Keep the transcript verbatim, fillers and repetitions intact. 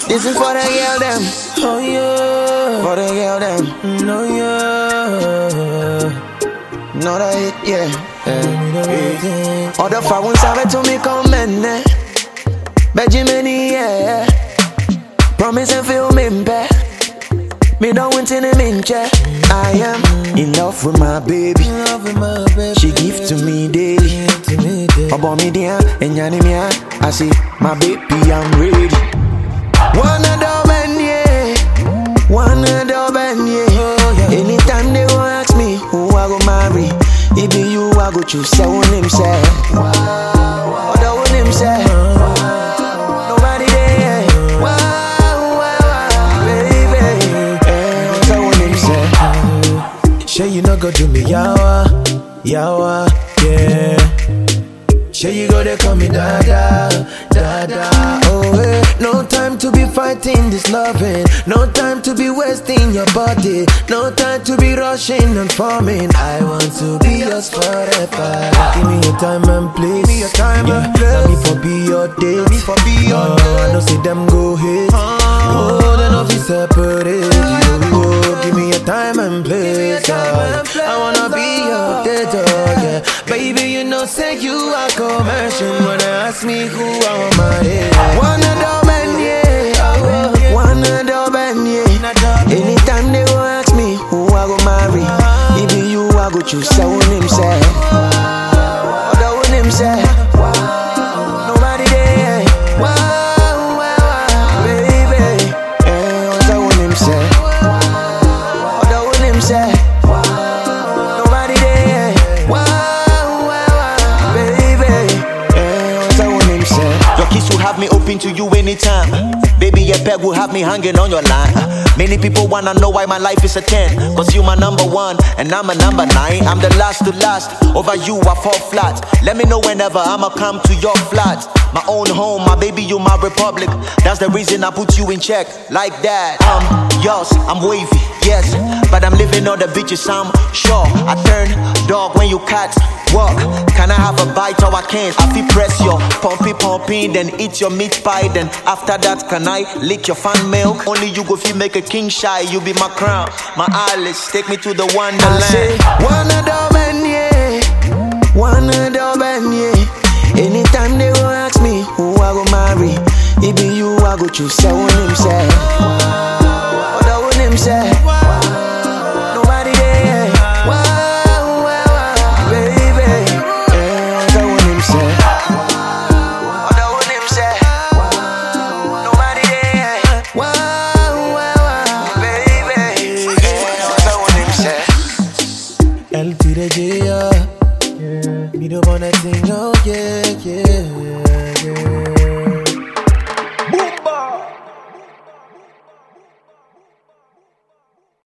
This is for the girl them. Oh yeah. For the girl them. No yeah. No that it, yeah. Yeah. Other far ones have it to me come in. Benjamin, yeah. Promise and feel me back. Me don't want any minche. I am in love with my baby. She give to me daily. About me there and yanimia. I say, my baby, I'm ready. One of them, yeah. One of them, yeah. Anytime they go ask me who I go marry, it be you I go choose. Say one him say. Other one him say. Nobody there. Sure you no go do me yawa, yawa, yeah. Sure you go there call me dada, dada, oh hey. No time to be fighting this loving. No time to be wasting your body. No time to be rushing and forming. I want to be yours forever. Give me your time and place. Give me your time yeah. and place. Let me for be your date. Let me for be your uh, date. I know see them go hate. Oh, oh then I'll be separate. Oh, give me your time and place. Uh, I wanna be your date, oh, yeah. Baby, you know say you are commercial. When they ask me who I want my head. One of them, yeah. One of them, yeah. Anytime they go ask me who I go marry, it be you I go choose. Say one him say. Other one him say. Nobody there. Wow, wow, baby. Eh, other one him say. Other one him say. Nobody there. Wow, wow, baby. Eh, other one him say. Your kiss will have me open to you anytime. Baby, your peg will have me hanging on your line. Many people wanna know why my life is a ten. Cause you my number one and I'm a number nine. I'm the last to last, over you I fall flat. Let me know whenever I'ma come to your flat. My own home, my baby, you my republic. That's the reason I put you in check, like that. I'm yours, I'm wavy, yes. But I'm living on the beaches, I'm sure. I turn dog when you cat walk. Can I have a bite or I can't? I feel press your pumpy pumping, then eat your meat pie. Then after that, can I lick your fan milk? Only you go feel make a king shy. You be my crown, my eyelids. Take me to the wonderland. I say, one of them, yeah. One of them, yeah. Anytime they go ask me who I go marry, it be you I go choose. Say one him say. Other one him say. Nobody there. Wow, wow, baby. Eh, other one him say. Other one him say. Nobody there. Wow, wow, baby. Eh, other one him say. L to the J, yeah. Me the one that sing, oh yeah, yeah.